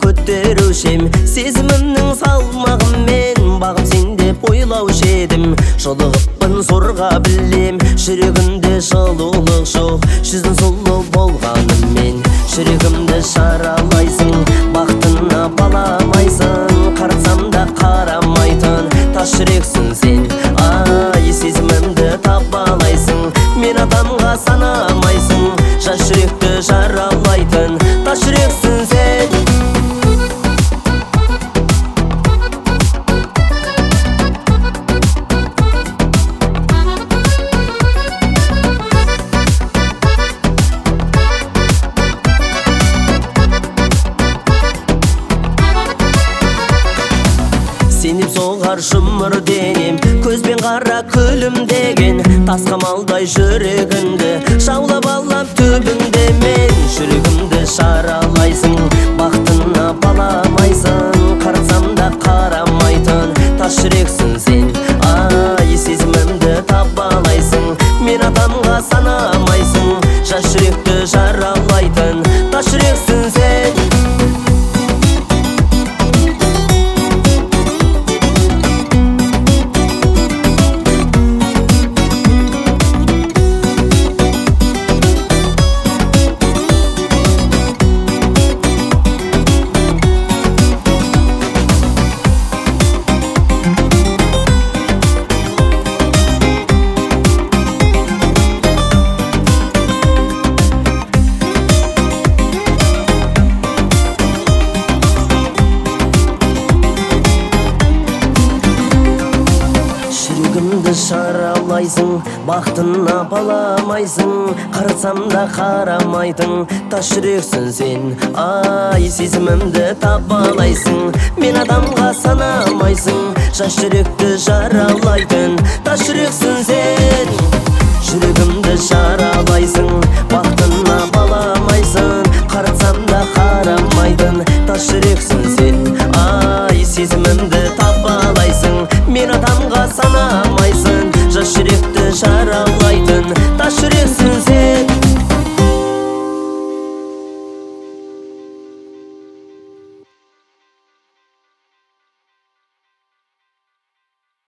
көтерушем, сезімімнің салмағымен бағым сен деп ойлаушы едім. Жолығыппын зорға білем, жүрегімде жылулық жоқ, жүздің сұлу болғанымен. Жүрегімді жаралайсың, бақытына баламайсың, қарасам да қарамайтын тас жүрексің сен. Ай, сезімімді табалайсың, мен адамға санамайсың, жас жүректі жаралайтын тас жүрексің сен. Сеніп соғар жұмыр денем, көзбен қара күлімдеген, тасқамалдай жүрегімді жаулап алам төбіңде мен. Жүрегімді жаралайсың, бақытына баламайсың, қарасам да қарамайтын тас жүрексің сен. Ай, сезімімді табалайсың, мен адамға санамайсың, жас жүректі жаралайтын тас жүрексің сен. Жүрегімді жаралайсың, бақытына баламайсың, қарасам да қарамайтын тас жүрексің сен. Ай, сезімімді табалайсың, мен адамға санамайсың, жас жүректі жаралайтын тас жүрексің сен. Жүрегімді жаралайсың, бақытына баламайсың, қарасам да қарамайтын тас жүрексің сен.